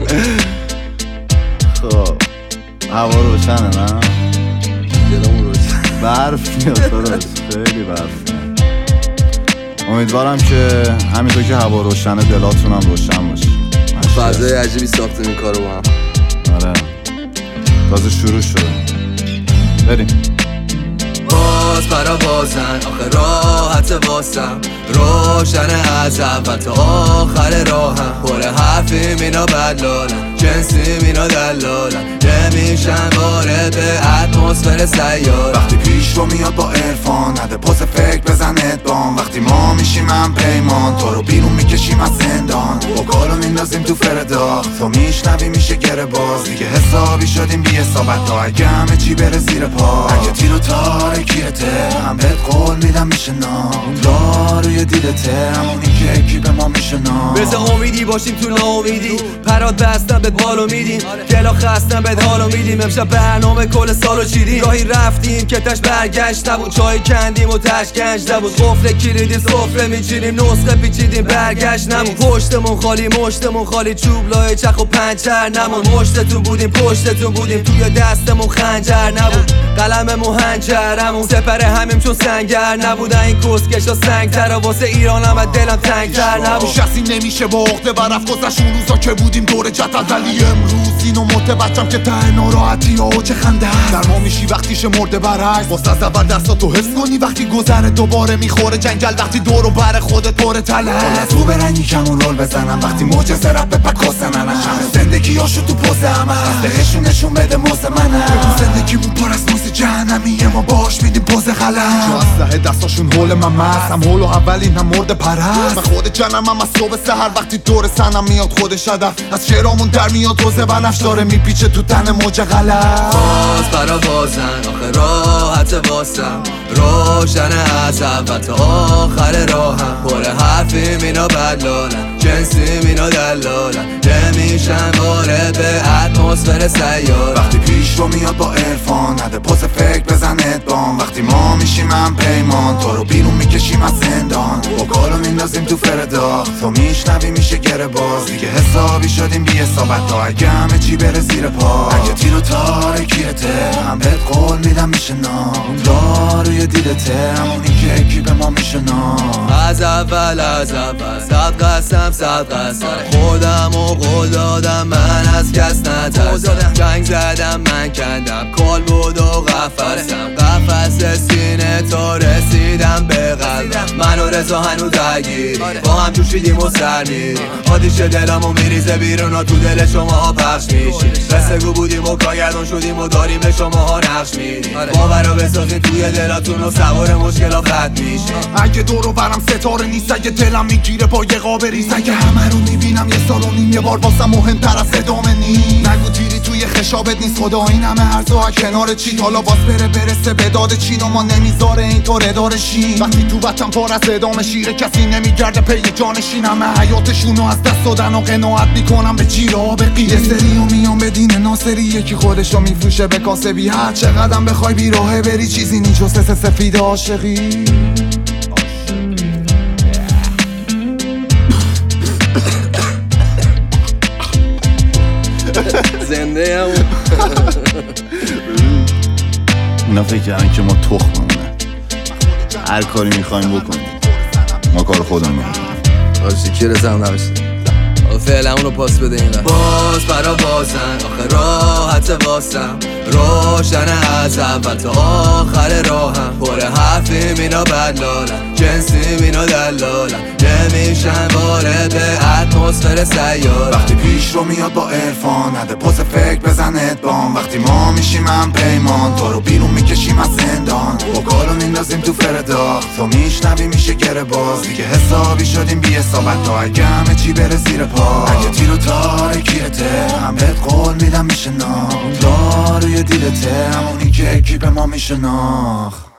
خب هوا روشنه نه؟ دلمون روشن. برف میاد داداش، خیلی برف میاد. امیدوارم که همینطور که هوا روشنه دلاتون هم روشن باشه. فضای عجیبی ساختیم این کارو با هم. آره تازه شروع شده. بریم. باز برا بازن آخه راحت واسم، روشن از اول تا آخر راهم. پر حرفی مینا بدلالم، جنسی مینا دلالم، نمیشن وارد اتمسفر سیارم. وقتی پیش رو میاد با عرفان، نده پاس فکر بزن ادبان. وقتی ما میشیم هم پیمان، تو رو بیرون میکشیم از زندان. وکالو میندازیم تو فردا، تو میشنوی میشه گره باز. دیگه حسابی شدیم بی حسابت تا اگه همه چی بره زیر پا. اگه تیر و تارکیته هم بهت قول میدم میشه نام. داروی دیدته همونی که اکی به ما میشه نام. بذار امیدی باشیم تو ناامیدی، پرات بستم بهت بالو میدیم، گلا خستم بهت حالو میدیم. امشب برنامه کل سالو چیدیم، راهی رفتیم که تش برگشت نبود، چای کندیم و تش گنج نبود. قفل کلیدی سفره میچینیم، نسخه پیچیدیم برگشت نمون. پشتمون خالی مشتمون خالی، چوب لای چخ و پنچر نمون. مشتتون بودیم پشتتون بودیم، توی دستمون خنجر نبود، قلممون هنجرمون. سپر همیم چون سنگر نبودن این کسکشا سنگتر، واسه ایرانم و دلم تنگتر نبود. کسی نمیشه با عقده برفت گذشت اون روزا که بودیم دور جد. ولی امروز اینو متوجهم که ته ناراحتی ها و چه خنده هست. در ما میشی وقتیش مرده برعکس، واسه از اول دستاتو حس کنی وقتی گذره دوباره میخوره جنگل. وقتی دور و بر خودت پر تله از تو برنگی کمون رول بزنم. وقتی معجزه رب به پکاسنن زندگی هاشو تو پوز همه از دهشون نشون بده موز منه. زندگیمون پر از موز جهنمیه، ما باش میدیم پوز غلط. جو اسلحه دستاشون هول من مست، هم هول و اولین هم مرد پرست. من خود جنم هم از صبح سحر، وقتی دور سنم میاد خودش هدف. از شعرامون در میاد روزه بنفش داره میپیچه تو تن موج غلط. باز برا بازن آخه راحت واسم، روشن از اول تا آخر راهم. پر حرفی مینا بدلالم، جنسی مینا دلالم، نمیشن وارد اتمسفر سیارم. وقتی پیش رو میاد با عرفان، نده پاس فکر بزن ادبان. وقتی ما میشیم هم پیمان، تو رو بیرون میکشیم از زندان. وکالو میندازیم تو فردا، تو میشنوی میشه گره باز. دیگه حسابی شدیم بی حسابت تا اگه همه چی بره زیر پا. اگه تیر و تارکیته هم بهت قول میدم میشه نام. داروی دیدته همونی که اکی به ما میشه نام. از اول صد قسم خودم و قول دادم، من از کس نترسم. جنگ زدم من کندم کال بود و قفس سینه تا رسیدم به قلبم. من و رضا هنو درگیر با هم جوشیدیم و سر میریم. آتیش دلمو میریزه بیرون و تو دل شما پخش میشیم. رسگو بودیم و کارگردان شدیم و داریم به شما نقش میدیم. باورو بسازیم توی دلاتون و سوار مشکلا خط میشیم. اگه دورو برم ستاره نیست، اگه دلم میگیره با یه قاب ریز. اگه همه رو میبینم یه سال و نیم، یه بار واسم مهمتر از ادامه نیست. نگو تیری توی خشابت نیست، خدا این همه ارزا کنار چی. حالا باز برسه به داد چین و ما نمیذاره اینطور اداره شین. وقتی تو وطن پر از ادامه شیره، کسی نمیگرده پی جانشین. همه حیاتشونو از دست دادن و قناعت میکنم به جیره ها به قیه. سری و میام به دین ناصری، یکی خودشو میفروشه به کاسبی. هر چقدرم بخوای بی راهه بری، چیزی نی جز سفید عاشقی. زنده هم اونا فکر کردن که ما تخممونه، هر کاری میخوایم بکنیم، ما کار خودمون میکنیم. آشی کی رسم نباشید فعلا اونو پاس بده این. باز برا بازن آخه راحت واسم، روشن از اول تا آخر راهم. پر حرفی مینا بدلالم، جنسی مینا دلالم، نمیشن وارد اتمسفر سیارم. وقتی پیش رو میاد با عرفان، نده پاس فکر بزن ادبان. وقتی ما میشیم هم پیمان، تو رو بیرون میکشیم از زندان. وکالو میندازیم تو فردا، تو میشنوی میشه گره باز. دیگه حسابی شدیم بی حسابت تا اگه همه چی بره زیر پا. اگه تیر و تارکیته هم بهت قول میدم میشه نام. داروی دیدته همونی که اکی به ما میشه ناخ.